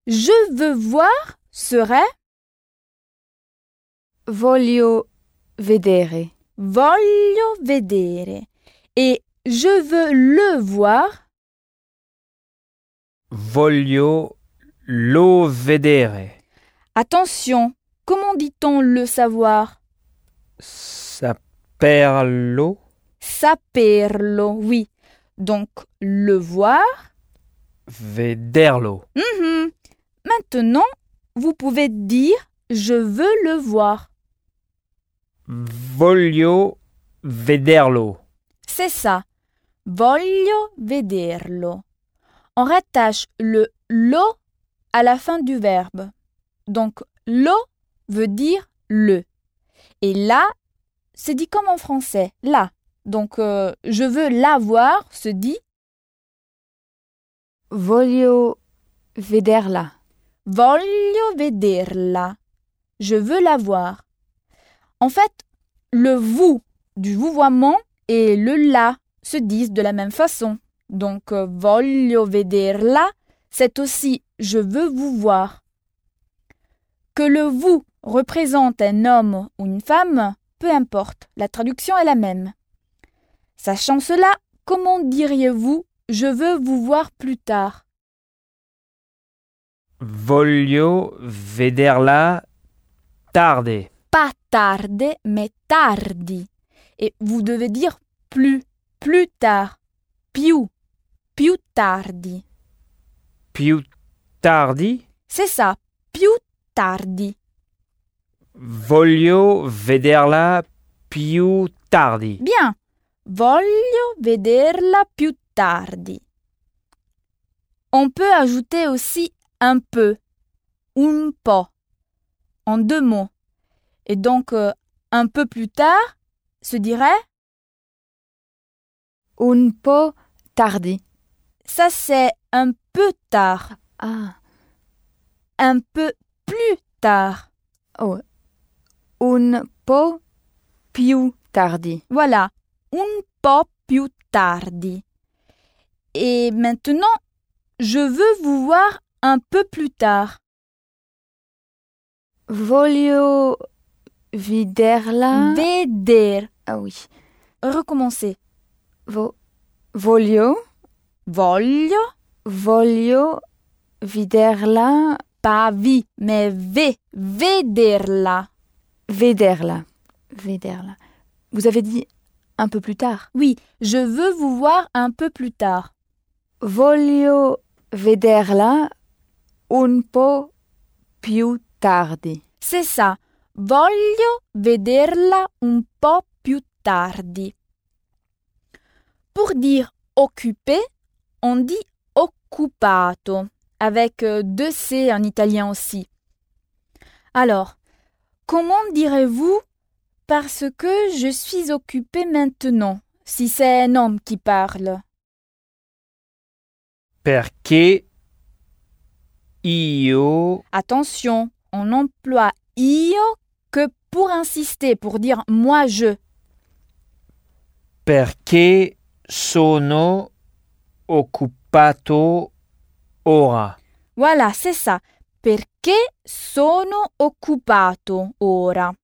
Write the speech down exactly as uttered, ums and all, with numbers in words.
Je veux voir serait Voglio vedere. voglio vedere. Et je veux le voir Voglio lo vedere. Attention, comment dit-on le savoir? Saperlo. Saperlo, oui. Donc, le voir. Vederlo. Mhm. Maintenant, vous pouvez dire je veux le voir. Voglio vederlo. C'est ça. Voglio vederlo. On rattache le lo à la fin du verbe. Donc, lo veut dire le. Et là, c'est dit comme en français, là. Donc, euh, je veux la voir se dit Voglio vederla. voglio vederla. Je veux la voir. En fait, le vous du vouvoiement et le la se disent de la même façon. Donc, euh, voglio vederla, c'est aussi je veux vous voir. Que le vous représente un homme ou une femme, peu importe, la traduction est la même. Sachant cela, comment diriez-vous je veux vous voir plus tard? Voglio vederla tarde. Pas tarde, mais tardi. Et vous devez dire plus, plus tard. Più, più tardi. Più tardi. C'est ça, più tardi. Voglio vederla più tardi. Bien, voglio vederla più tardi. On peut ajouter aussi un peu, un po', en deux mots. Et donc, euh, un peu plus tard, se dirait Un po' tardi. ça c'est un peu tard, Ah. un peu plus tard. Oh. Un po' più tardi. Voilà, un po' più tardi. Et maintenant, je veux vous voir un peu plus tard. Voglio vederla. Veder. Ah oui. Recommencer. Vo- voglio. Voglio, Voglio vederla. pas vi, mais ve, vederla. Vederla. Vederla. Vous avez dit un peu plus tard. Oui, je veux vous voir un peu plus tard. Voglio vederla un po' più tardi. C'est ça. Voglio vederla un po' più tardi. Pour dire occupé, on dit occupato, avec deux C en italien aussi. Alors, comment direz-vous parce que je suis occupé maintenant, si c'est un homme qui parle? Perché io Attention, on emploie io que pour insister, pour dire moi je. perché sono occupato ora. Voilà, c'est ça. Perché sono occupato ora.